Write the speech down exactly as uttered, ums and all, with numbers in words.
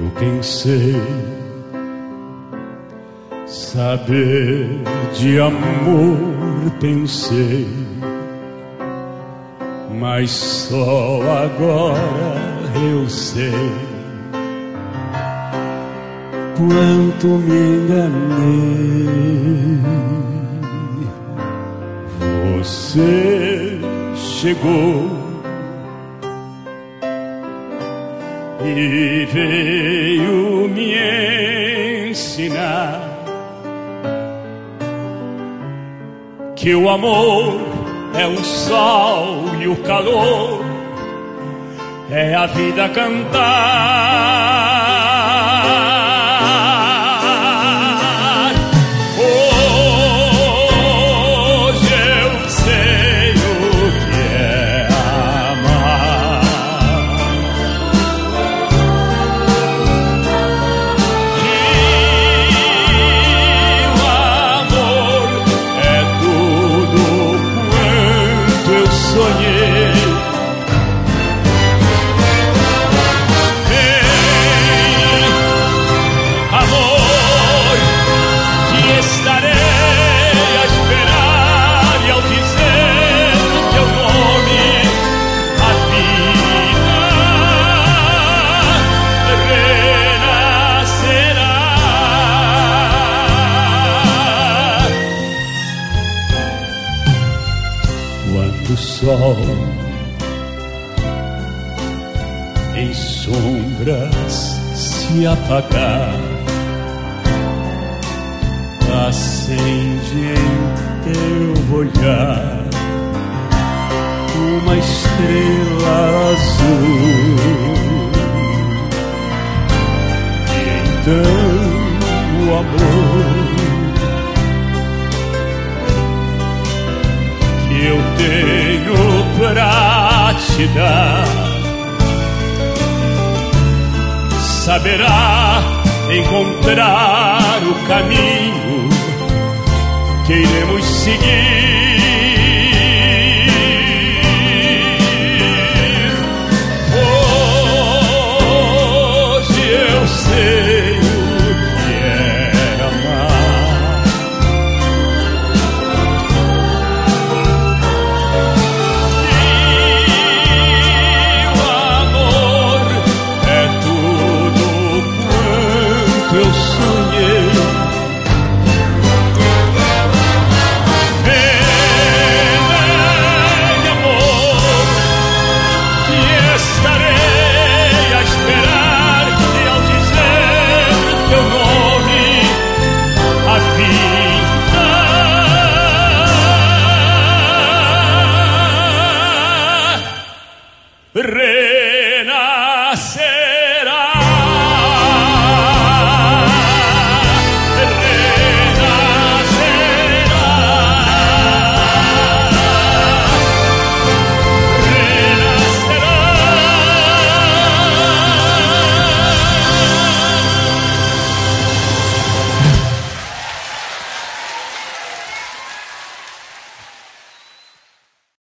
Pensei saber de amor, pensei, mas só agora eu sei quanto me enganei. Você chegou e veio me ensinar que o amor é um sol e o calor é a vida cantar. Hoje eu sei o que é amar. Sonhei. Vem, amor, que estarei a esperar, e ao dizer teu nome a vida renascerá. Quando o sol em sombras se apagar, acende em teu olhar uma estrela azul, e então o amor eu tenho pra te dar saberá encontrar o caminho que iremos seguir. Hoje eu sei o que é amar. Eu sonhei. Vem, amor, que estarei a esperar, e ao dizer teu nome a vida renascer.